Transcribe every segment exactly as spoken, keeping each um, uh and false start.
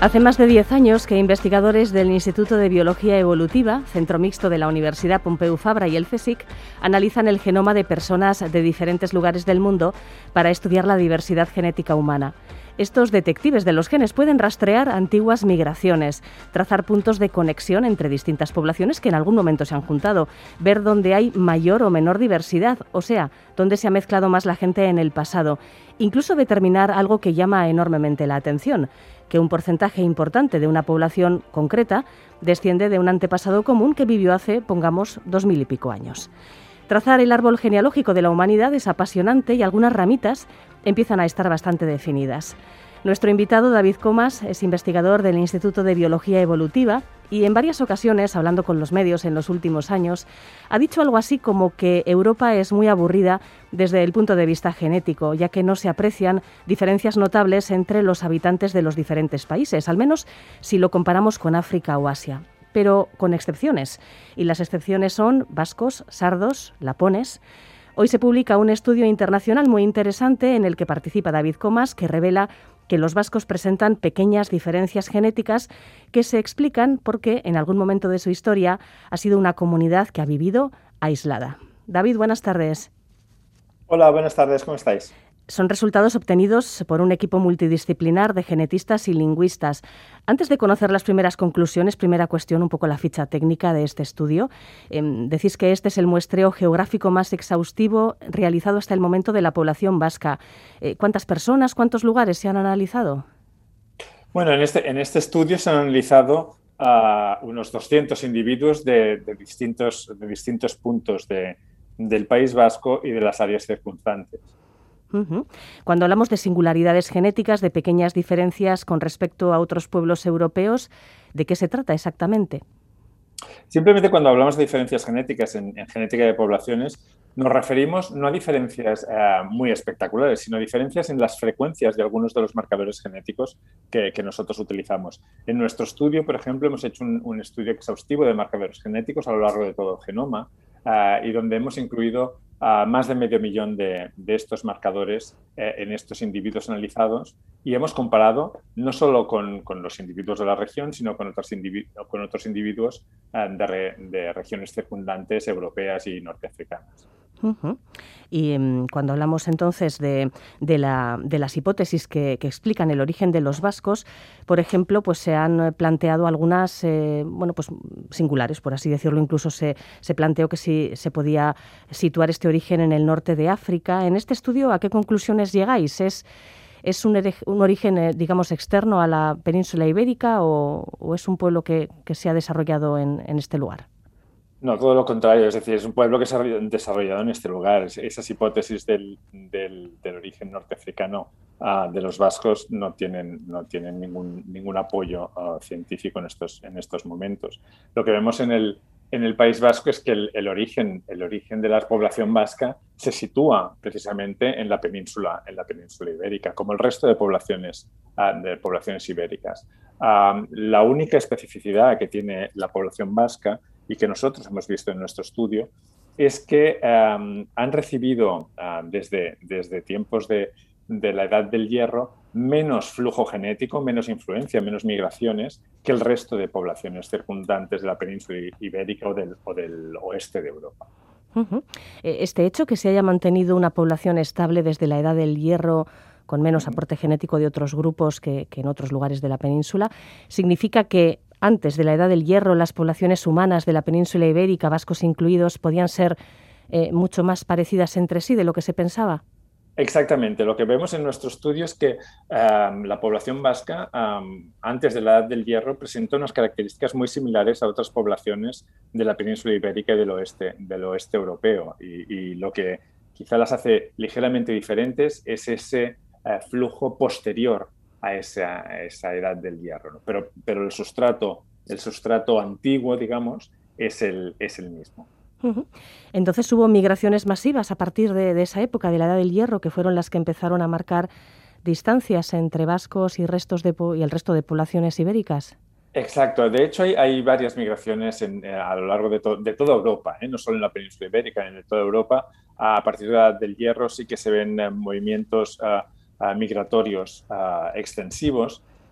Hace más de diez años que investigadores del Instituto de Biología Evolutiva, centro mixto de la Universidad Pompeu Fabra y el CSIC, analizan el genoma de personas de diferentes lugares del mundo para estudiar la diversidad genética humana. Estos detectives de los genes pueden rastrear antiguas migraciones, trazar puntos de conexión entre distintas poblaciones que en algún momento se han juntado, ver dónde hay mayor o menor diversidad, o sea, dónde se ha mezclado más la gente en el pasado, incluso determinar algo que llama enormemente la atención, que un porcentaje importante de una población concreta desciende de un antepasado común que vivió hace, pongamos, dos mil y pico años. Trazar el árbol genealógico de la humanidad es apasionante y algunas ramitas empiezan a estar bastante definidas. Nuestro invitado, David Comas, es investigador del Instituto de Biología Evolutiva y en varias ocasiones, hablando con los medios en los últimos años, ha dicho algo así como que Europa es muy aburrida desde el punto de vista genético, ya que no se aprecian diferencias notables entre los habitantes de los diferentes países, al menos si lo comparamos con África o Asia, pero con excepciones. Y las excepciones son vascos, sardos, lapones. Hoy se publica un estudio internacional muy interesante en el que participa David Comas, que revela que los vascos presentan pequeñas diferencias genéticas que se explican porque en algún momento de su historia ha sido una comunidad que ha vivido aislada. David, buenas tardes. Hola, buenas tardes, ¿cómo estáis? Son resultados obtenidos por un equipo multidisciplinar de genetistas y lingüistas. Antes de conocer las primeras conclusiones, primera cuestión, un poco la ficha técnica de este estudio. Eh, decís que este es el muestreo geográfico más exhaustivo realizado hasta el momento de la población vasca. Eh, ¿Cuántas personas, cuántos lugares se han analizado? Bueno, en este, en este estudio se han analizado a uh, unos doscientos individuos de, de, distintos, de distintos puntos de, del País Vasco y de las áreas circundantes. Uh-huh. Cuando hablamos de singularidades genéticas, de pequeñas diferencias con respecto a otros pueblos europeos, ¿de qué se trata exactamente? Simplemente cuando hablamos de diferencias genéticas en, en genética de poblaciones, nos referimos no a diferencias uh, muy espectaculares, sino a diferencias en las frecuencias de algunos de los marcadores genéticos que, que nosotros utilizamos. En nuestro estudio, por ejemplo, hemos hecho un, un estudio exhaustivo de marcadores genéticos a lo largo de todo el genoma uh, y donde hemos incluido a más de medio millón de, de estos marcadores eh, en estos individuos analizados y hemos comparado no solo con, con los individuos de la región, sino con otros, individu con otros individuos eh, de, re de regiones circundantes europeas y norteafricanas. Uh-huh. Y um, cuando hablamos entonces de, de, la, de las hipótesis que, que explican el origen de los vascos, por ejemplo, pues se han planteado algunas, eh, bueno, pues singulares, por así decirlo. Incluso se, se planteó que si se podía situar este origen en el norte de África. En este estudio, ¿a qué conclusiones llegáis? ¿Es, es un, un origen, eh, digamos, externo a la península ibérica o, o es un pueblo que, que se ha desarrollado en, en este lugar? No, todo lo contrario, es decir, es un pueblo que se ha desarrollado en este lugar. Esas hipótesis del, del, del origen norteafricano uh, de los vascos no tienen, no tienen ningún, ningún apoyo uh, científico en estos, en estos momentos. Lo que vemos en el, en el País Vasco es que el, el, origen, el origen de la población vasca se sitúa precisamente en la península, en la península ibérica, como el resto de poblaciones, uh, de poblaciones ibéricas. Uh, la única especificidad que tiene la población vasca y que nosotros hemos visto en nuestro estudio, es que um, han recibido uh, desde, desde tiempos de, de la Edad del Hierro menos flujo genético, menos influencia, menos migraciones que el resto de poblaciones circundantes de la península ibérica o del, o del oeste de Europa. Uh-huh. Este hecho, que se haya mantenido una población estable desde la Edad del Hierro con menos aporte genético de otros grupos que, que en otros lugares de la península, significa que antes de la Edad del Hierro, las poblaciones humanas de la península ibérica, vascos incluidos, podían ser eh, mucho más parecidas entre sí de lo que se pensaba. Exactamente. Lo que vemos en nuestro estudio es que um, la población vasca, um, antes de la Edad del Hierro, presentó unas características muy similares a otras poblaciones de la península ibérica y del oeste, del oeste europeo. Y, y lo que quizá las hace ligeramente diferentes es ese uh, flujo posterior a esa, a esa Edad del Hierro, ¿no? Pero, pero el sustrato, el sustrato antiguo, digamos, es el, es el mismo. Uh-huh. Entonces hubo migraciones masivas a partir de, de esa época, de la Edad del Hierro, que fueron las que empezaron a marcar distancias entre vascos y, restos de, y el resto de poblaciones ibéricas. Exacto. De hecho, hay, hay varias migraciones en, eh, a lo largo de, to de toda Europa, ¿eh? No solo en la península ibérica, en toda Europa. A partir de la Edad del Hierro sí que se ven eh, movimientos uh, uh, migratorios uh, extensivos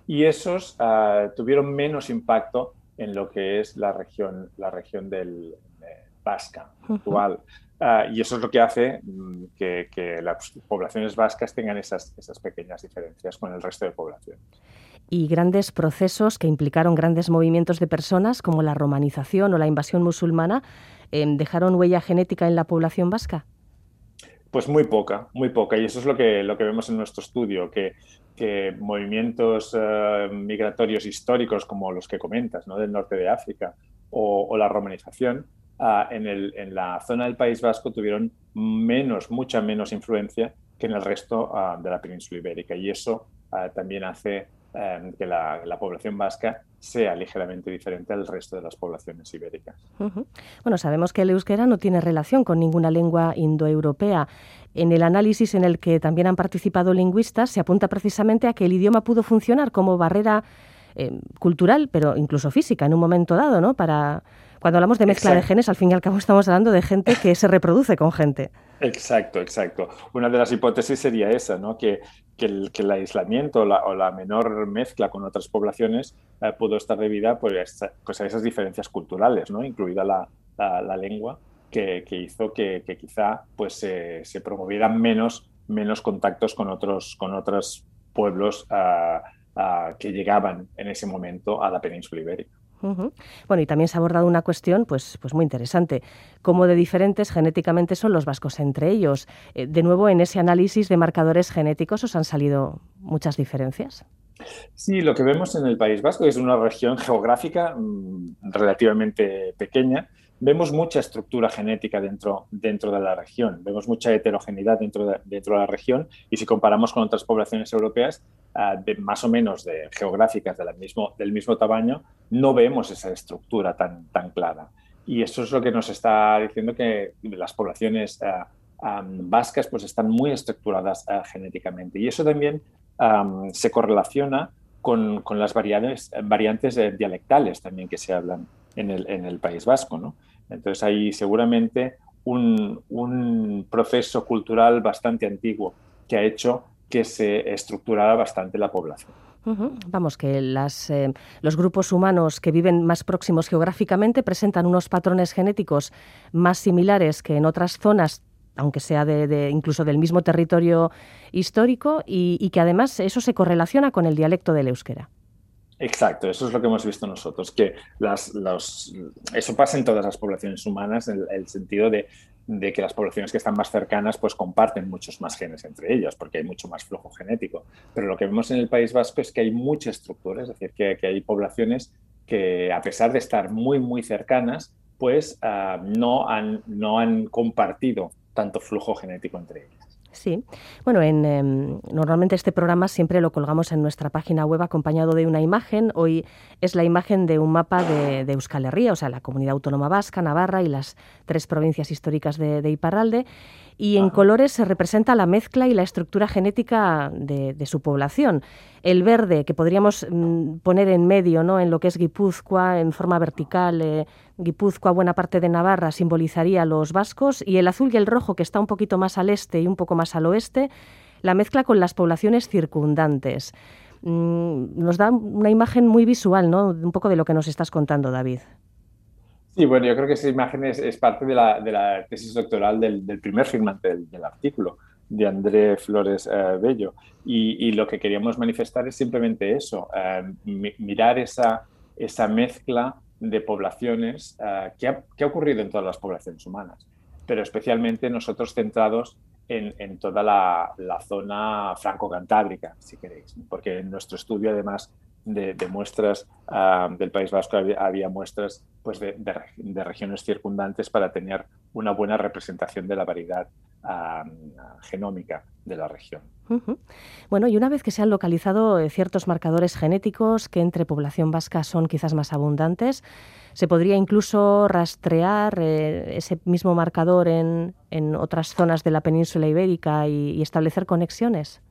y esos uh, tuvieron menos impacto en lo que es la región, la región del eh, vasca actual. Uh, y eso es lo que hace um, que, que las poblaciones vascas tengan esas, esas pequeñas diferencias con el resto de poblaciones. Y grandes procesos que implicaron grandes movimientos de personas, como la romanización o la invasión musulmana, eh, ¿dejaron huella genética en la población vasca? Pues muy poca, muy poca. Y eso es lo que, lo que vemos en nuestro estudio, que, que movimientos uh, migratorios históricos como los que comentas, ¿no? Del norte de África o, o la romanización, uh, en, el, en la zona del País Vasco tuvieron menos, mucha menos influencia que en el resto uh, de la península ibérica. Y eso uh, también hace um, que la, la población vasca sea ligeramente diferente al resto de las poblaciones ibéricas. Uh-huh. Bueno, sabemos que el euskera no tiene relación con ninguna lengua indoeuropea. En el análisis en el que también han participado lingüistas se apunta precisamente a que el idioma pudo funcionar como barrera eh, cultural, pero incluso física en un momento dado, ¿no? Para cuando hablamos de mezcla Exacto. de genes, al fin y al cabo estamos hablando de gente que se reproduce con gente. Exacto, exacto. Una de las hipótesis sería esa, ¿no? Que, que, el, que el aislamiento la, o la menor mezcla con otras poblaciones eh, pudo estar debida pues, pues a esas diferencias culturales, ¿no? Incluida la, la, la lengua, que, que hizo que, que quizá pues, eh, se promovieran menos, menos contactos con otros, con otros pueblos uh, uh, que llegaban en ese momento a la península ibérica. Uh-huh. Bueno, y también se ha abordado una cuestión pues, pues muy interesante, cómo de diferentes genéticamente son los vascos entre ellos. Eh, de nuevo, en ese análisis de marcadores genéticos, ¿os han salido muchas diferencias? Sí, lo que vemos en el País Vasco es una región geográfica mmm, relativamente pequeña. Vemos mucha estructura genética dentro, dentro de la región, vemos mucha heterogeneidad dentro de, dentro de la región, y si comparamos con otras poblaciones europeas, uh, de, más o menos de, geográficas de la mismo, del mismo tamaño, no vemos esa estructura tan, tan clara. Y eso es lo que nos está diciendo que las poblaciones uh, um, vascas pues, están muy estructuradas uh, genéticamente. Y eso también um, se correlaciona con, con las variantes, variantes eh, dialectales también que se hablan en el, en el País Vasco, ¿no? Entonces hay seguramente un, un proceso cultural bastante antiguo que ha hecho que se estructurara bastante la población. Uh-huh. Vamos, que las, eh, los grupos humanos que viven más próximos geográficamente presentan unos patrones genéticos más similares que en otras zonas, aunque sea de, de, incluso del mismo territorio histórico, y, y que además eso se correlaciona con el dialecto del euskera. Exacto, eso es lo que hemos visto nosotros, que las, los, eso pasa en todas las poblaciones humanas, en el, el sentido de, de que las poblaciones que están más cercanas pues comparten muchos más genes entre ellas, porque hay mucho más flujo genético. Pero lo que vemos en el País Vasco es que hay mucha estructura, es decir, que, que hay poblaciones que, a pesar de estar muy, muy cercanas, pues uh, no, han, no han compartido tanto flujo genético entre ellas. Sí, bueno, en, eh, normalmente este programa siempre lo colgamos en nuestra página web acompañado de una imagen. Hoy es la imagen de un mapa de, de Euskal Herria, o sea, la Comunidad Autónoma Vasca, Navarra y las tres provincias históricas de, de Iparralde. Y en colores se representa la mezcla y la estructura genética de, de su población. El verde, que podríamos mm, poner en medio, ¿no?, en lo que es Guipúzcoa, en forma vertical, eh, Guipúzcoa, buena parte de Navarra, simbolizaría a los vascos, y el azul y el rojo, que está un poquito más al este y un poco más al oeste, la mezcla con las poblaciones circundantes. Mm, nos da una imagen muy visual, ¿no?, un poco de lo que nos estás contando, David. Sí, bueno, yo creo que esa imagen es, es parte de la, de la tesis doctoral del, del primer firmante del, del artículo, de André Flores eh, Bello. Y, y lo que queríamos manifestar es simplemente eso, eh, mi, mirar esa, esa mezcla de poblaciones eh, que, ha, que ha ocurrido en todas las poblaciones humanas, pero especialmente nosotros centrados en, en toda la, la zona franco-cantábrica, si queréis, porque en nuestro estudio, además de, de muestras uh, del País Vasco, había, había muestras pues, de, de, de regiones circundantes para tener una buena representación de la variedad uh, genómica de la región. Uh-huh. Bueno, y una vez que se han localizado eh, ciertos marcadores genéticos que entre población vasca son quizás más abundantes, ¿se podría incluso rastrear eh, ese mismo marcador en, en otras zonas de la península ibérica y, y establecer conexiones?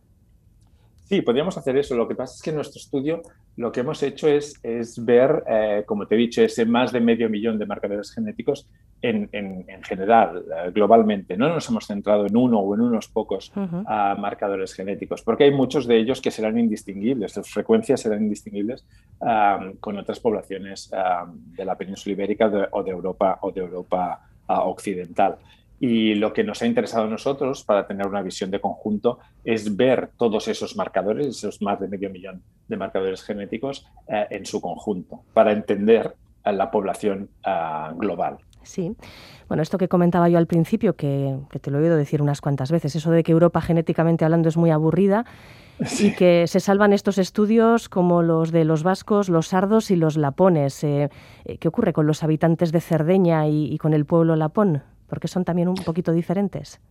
Sí, podríamos hacer eso. Lo que pasa es que en nuestro estudio lo que hemos hecho es, es ver, eh, como te he dicho, ese más de medio millón de marcadores genéticos en, en, en general, globalmente. No nos hemos centrado en uno o en unos pocos uh-huh. uh, marcadores genéticos, porque hay muchos de ellos que serán indistinguibles, sus frecuencias serán indistinguibles uh, con otras poblaciones uh, de la península ibérica de, o de Europa, o de Europa uh, occidental. Y lo que nos ha interesado a nosotros, para tener una visión de conjunto, es ver todos esos marcadores, esos más de medio millón de marcadores genéticos, eh, en su conjunto, para entender a la población uh, global. Sí. Bueno, esto que comentaba yo al principio, que, que te lo he oído decir unas cuantas veces, eso de que Europa genéticamente hablando es muy aburrida, sí. Y que se salvan estos estudios como los de los vascos, los sardos y los lapones. Eh, ¿Qué ocurre con los habitantes de Cerdeña y, y con el pueblo lapón? Porque son también un poquito diferentes.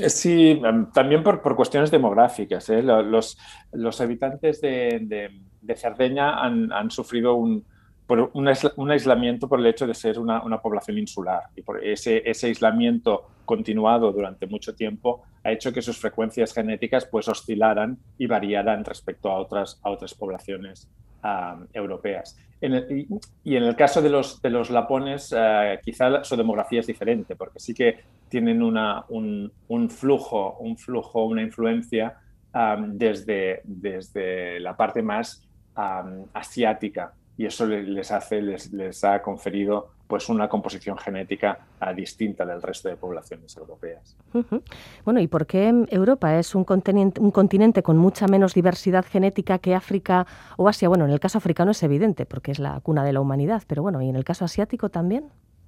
Sí, también por, por cuestiones demográficas. ¿eh? Los, los habitantes de, de, de Cerdeña han, han sufrido un, por un, un aislamiento por el hecho de ser una, una población insular. Y por ese, ese aislamiento continuado durante mucho tiempo ha hecho que sus frecuencias genéticas pues, oscilaran y variaran respecto a otras, a otras poblaciones Uh, europeas. En el, y, y en el caso de los, de los lapones, uh, quizá su demografía es diferente, porque sí que tienen una, un, un flujo, un flujo, una influencia um, desde, desde la parte más um, asiática, y eso les, hace, les, les ha conferido pues, una composición genética uh, distinta del resto de poblaciones europeas. Uh-huh. Bueno, ¿y por qué Europa es un continente, un continente con mucha menos diversidad genética que África o Asia? Bueno, en el caso africano es evidente, porque es la cuna de la humanidad, pero bueno, ¿y en el caso asiático también?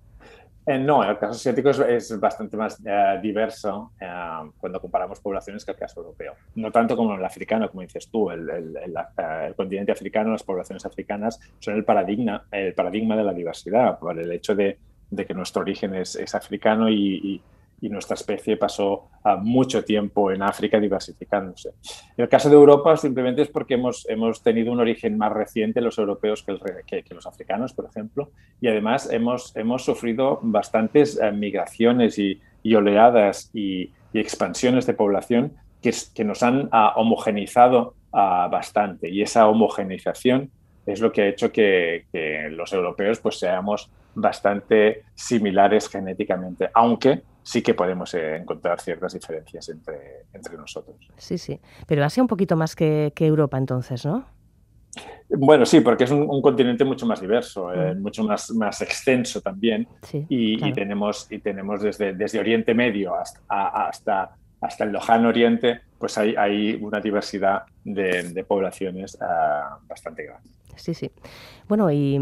Eh, no, el caso asiático es, es bastante más uh, diverso uh, cuando comparamos poblaciones que el caso europeo. No tanto como el africano, como dices tú. El, el, el, uh, el continente africano, las poblaciones africanas son el paradigma, el paradigma de la diversidad, por el hecho de, de que nuestro origen es, es africano y, y, y nuestra especie pasó uh, mucho tiempo en África diversificándose. El caso de Europa simplemente es porque hemos, hemos tenido un origen más reciente los europeos que, el, que, que los africanos, por ejemplo, y además hemos, hemos sufrido bastantes uh, migraciones y, y oleadas y, y expansiones de población que, que nos han uh, homogeneizado uh, bastante, y esa homogeneización es lo que ha hecho que, que los europeos pues, seamos bastante similares genéticamente, aunque sí que podemos eh, encontrar ciertas diferencias entre, entre nosotros. Sí, sí. Pero Asia un poquito más que, que Europa entonces, ¿no? Bueno, sí, porque es un, un continente mucho más diverso, uh-huh. eh, mucho más, más extenso también. Sí, y, claro. y tenemos, y tenemos desde, desde Oriente Medio hasta, hasta, hasta el lejano Oriente, pues hay, hay una diversidad de, de poblaciones uh, bastante grande. Sí, sí. Bueno, y,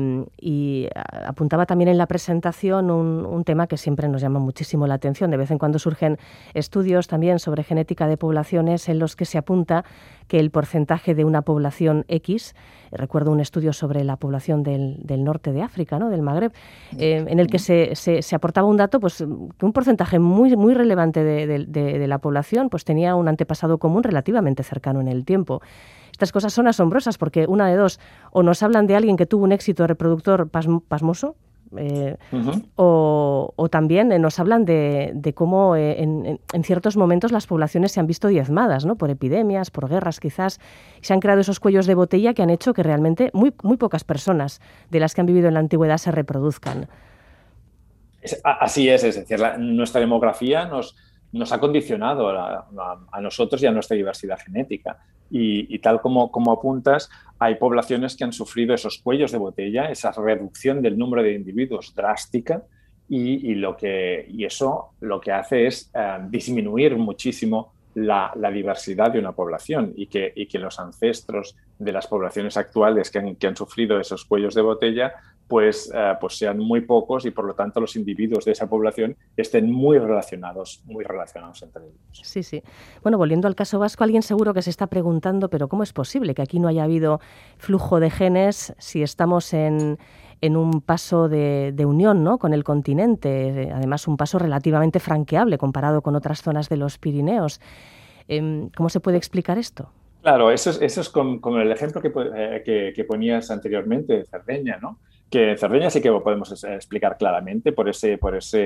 y apuntaba también en la presentación un, un tema que siempre nos llama muchísimo la atención. De vez en cuando surgen estudios también sobre genética de poblaciones en los que se apunta que el porcentaje de una población X, recuerdo un estudio sobre la población del, del norte de África, ¿no? Del Magreb, eh, en el que se, se, se aportaba un dato, pues que un porcentaje muy, muy relevante de, de, de, de la población pues tenía un antepasado común relativamente cercano en el tiempo. Estas cosas son asombrosas porque una de dos, o nos hablan de alguien que tuvo un éxito reproductor pasm- pasmoso, eh, uh-huh. o, o también eh, nos hablan de, de cómo eh, en, en ciertos momentos las poblaciones se han visto diezmadas, ¿no? Por epidemias, por guerras quizás, y se han creado esos cuellos de botella que han hecho que realmente muy, muy pocas personas de las que han vivido en la antigüedad se reproduzcan. Es, así es, es decir, la, nuestra demografía nos, nos ha condicionado a, a, a nosotros y a nuestra diversidad genética. Y, y tal como, como apuntas, hay poblaciones que han sufrido esos cuellos de botella, esa reducción del número de individuos drástica, y, y, lo que, y eso lo que hace es uh, disminuir muchísimo la, la diversidad de una población, y que, y que los ancestros de las poblaciones actuales que han, que han sufrido esos cuellos de botella pues, uh, pues sean muy pocos, y por lo tanto los individuos de esa población estén muy relacionados, muy relacionados entre ellos. Sí, sí. Bueno, volviendo al caso vasco, alguien seguro que se está preguntando, pero ¿cómo es posible que aquí no haya habido flujo de genes si estamos en, en un paso de, de unión, ¿no? Con el continente? Además, un paso relativamente franqueable comparado con otras zonas de los Pirineos. ¿Cómo se puede explicar esto? Claro, eso es, eso es como, como el ejemplo que, eh, que, que ponías anteriormente de Cerdeña, ¿no? Que en Cerdeña sí que lo podemos explicar claramente por ese, por ese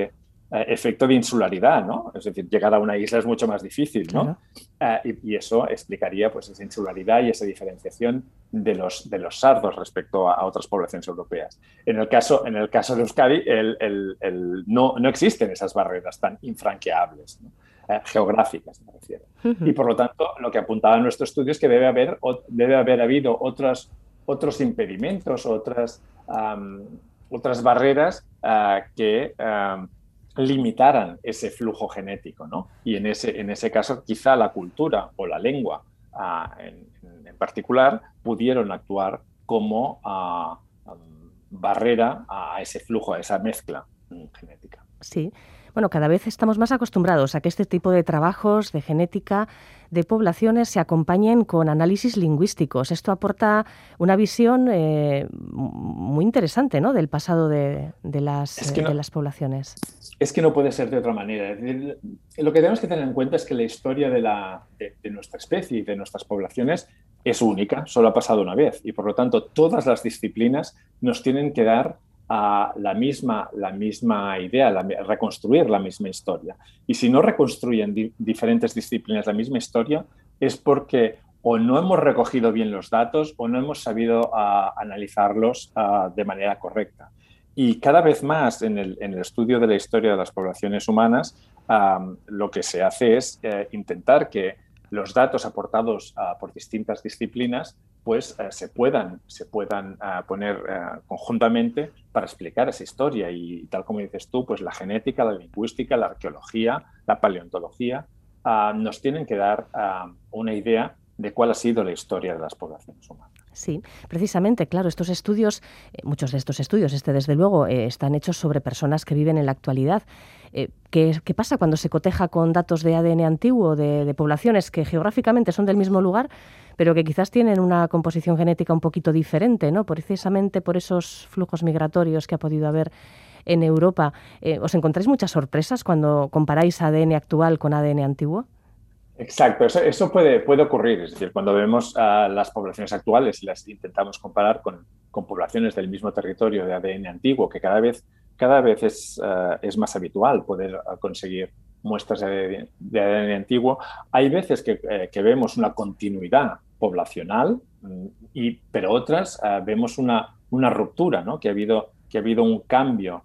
eh, efecto de insularidad, ¿no? Es decir, llegar a una isla es mucho más difícil, ¿no? Claro. Eh, y, y eso explicaría pues, esa insularidad y esa diferenciación de los, de los sardos respecto a, a otras poblaciones europeas. En el caso, en el caso de Euskadi, el, el, el, no, no existen esas barreras tan infranqueables, ¿no? Eh, geográficas, me refiero. Uh-huh. Y por lo tanto, lo que apuntaba nuestro estudio es que debe haber, debe haber habido otras, otros impedimentos, otras, um, otras barreras uh, que um, limitaran ese flujo genético, ¿no? Y en ese, en ese caso, quizá la cultura o la lengua uh, en, en particular pudieron actuar como uh, um, barrera a ese flujo, a esa mezcla um, genética. Sí. Bueno, cada vez estamos más acostumbrados a que este tipo de trabajos de genética de poblaciones se acompañen con análisis lingüísticos. Esto aporta una visión eh, muy interesante, ¿no?, del pasado de, de, las, es que no, de las poblaciones. Es que no puede ser de otra manera. Es decir, lo que tenemos que tener en cuenta es que la historia de, la, de, de nuestra especie y de nuestras poblaciones es única, solo ha pasado una vez. Y por lo tanto, todas las disciplinas nos tienen que dar a la misma, la misma idea, la, reconstruir la misma historia. Y si no reconstruyen di, diferentes disciplinas la misma historia, es porque o no hemos recogido bien los datos o no hemos sabido uh, analizarlos uh, de manera correcta. Y cada vez más en el, en el estudio de la historia de las poblaciones humanas, um, lo que se hace es uh, intentar que los datos aportados uh, por distintas disciplinas pues uh, se puedan, se puedan uh, poner uh, conjuntamente para explicar esa historia. Y tal como dices tú, pues la genética, la lingüística, la arqueología, la paleontología uh, nos tienen que dar uh, una idea de cuál ha sido la historia de las poblaciones humanas. Sí, precisamente, claro, estos estudios, eh, muchos de estos estudios, este desde luego, eh, están hechos sobre personas que viven en la actualidad. Eh, ¿qué, ¿Qué pasa cuando se coteja con datos de A D N antiguo de, de poblaciones que geográficamente son del mismo lugar, pero que quizás tienen una composición genética un poquito diferente, ¿no?, precisamente por esos flujos migratorios que ha podido haber en Europa? Eh, ¿Os encontráis muchas sorpresas cuando comparáis A D N actual con A D N antiguo? Exacto, eso, eso puede, puede ocurrir. Es decir, cuando vemos uh, las poblaciones actuales y las intentamos comparar con, con poblaciones del mismo territorio de A D N antiguo, que cada vez, cada vez es, uh, es más habitual poder uh, conseguir muestras de, de A D N antiguo, hay veces que, eh, que vemos una continuidad poblacional, y, pero otras uh, vemos una, una ruptura, ¿no?, que ha habido, que ha habido un cambio,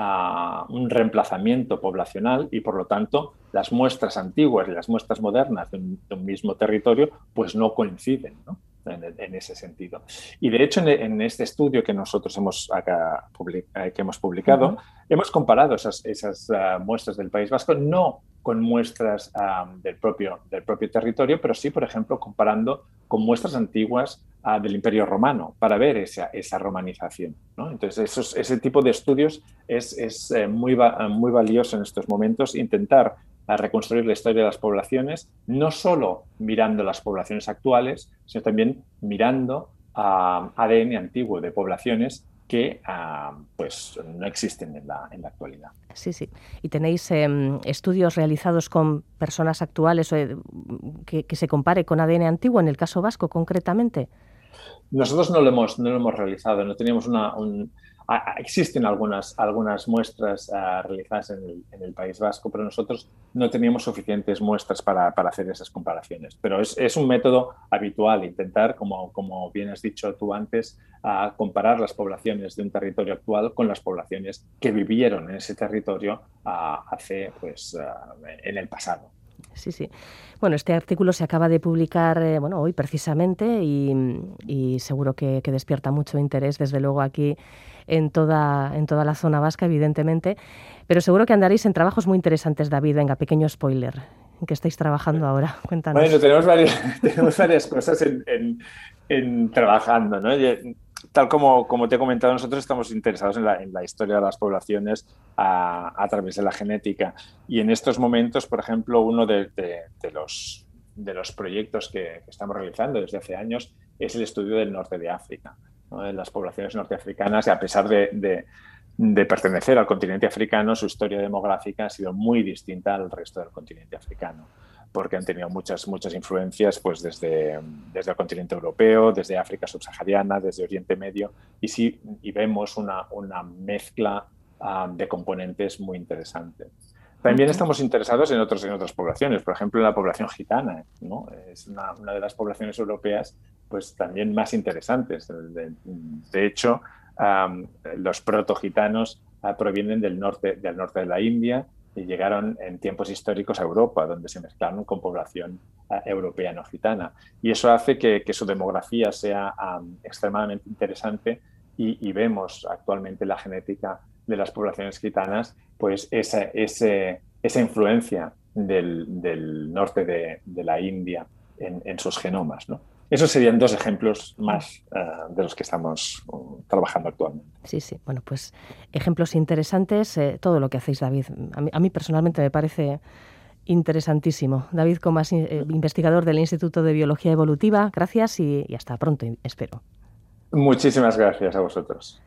uh, un reemplazamiento poblacional, y por lo tanto las muestras antiguas y las muestras modernas de un, de un mismo territorio pues no coinciden, ¿no?, en, en ese sentido. Y de hecho en, en este estudio que nosotros hemos, acá, public, eh, que hemos publicado, uh-huh. hemos comparado esas, esas uh, muestras del País Vasco, no con muestras um, del, propio, del propio territorio, pero sí, por ejemplo, comparando con muestras antiguas uh, del Imperio Romano para ver esa, esa romanización, ¿no? Entonces, esos, ese tipo de estudios es, es eh, muy, va, muy valioso en estos momentos, intentar a reconstruir la historia de las poblaciones, no solo mirando las poblaciones actuales, sino también mirando uh, A D N antiguo de poblaciones que uh, pues, no existen en la, en la actualidad. Sí, sí. ¿Y tenéis eh, estudios realizados con personas actuales eh, que, que se compare con A D N antiguo, en el caso vasco concretamente? Nosotros no lo hemos, no lo hemos realizado, no teníamos una... Un, Existen algunas, algunas muestras uh, realizadas en el, en el País Vasco, pero nosotros no teníamos suficientes muestras para, para hacer esas comparaciones. Pero es, es un método habitual, intentar, como, como bien has dicho tú antes, uh, comparar las poblaciones de un territorio actual con las poblaciones que vivieron en ese territorio uh, hace, pues, uh, en el pasado. Sí, sí. Bueno, este artículo se acaba de publicar eh, bueno, hoy precisamente y, y seguro que, que despierta mucho interés, desde luego, aquí en toda, en toda la zona vasca, evidentemente. Pero seguro que andaréis en trabajos muy interesantes, David. Venga, pequeño spoiler. ¿En qué estáis trabajando ahora? Cuéntanos. Bueno, tenemos varias, tenemos varias cosas en, en, en trabajando, ¿no? Tal como, como te he comentado, nosotros estamos interesados en la, en la historia de las poblaciones a, a través de la genética. Y en estos momentos, por ejemplo, uno de, de, de, los, de los proyectos que, que estamos realizando desde hace años es el estudio del norte de África, ¿no? De las poblaciones norteafricanas, y a pesar de, de, de pertenecer al continente africano, su historia demográfica ha sido muy distinta al resto del continente africano, porque han tenido muchas, muchas influencias pues desde, desde el continente europeo, desde África subsahariana, desde Oriente Medio, y sí y vemos una, una mezcla uh, de componentes muy interesante. También estamos interesados en, otros, en otras poblaciones, por ejemplo, en la población gitana, ¿no? Es una, una de las poblaciones europeas pues, también más interesantes. De, de hecho, um, los proto-gitanos uh, provienen del norte, del norte de la India y llegaron en tiempos históricos a Europa, donde se mezclaron con población uh, europea no gitana. Y eso hace que, que su demografía sea um, extremadamente interesante y, y vemos actualmente la genética de las poblaciones gitanas, pues esa, ese, esa influencia del, del norte de, de la India en, en sus genomas, ¿no? Esos serían dos ejemplos más uh, de los que estamos uh, trabajando actualmente. Sí, sí. Bueno, pues ejemplos interesantes, eh, todo lo que hacéis, David. A mí, a mí personalmente me parece interesantísimo. David Comas, eh, investigador del Instituto de Biología Evolutiva, gracias y, y hasta pronto, espero. Muchísimas gracias a vosotros.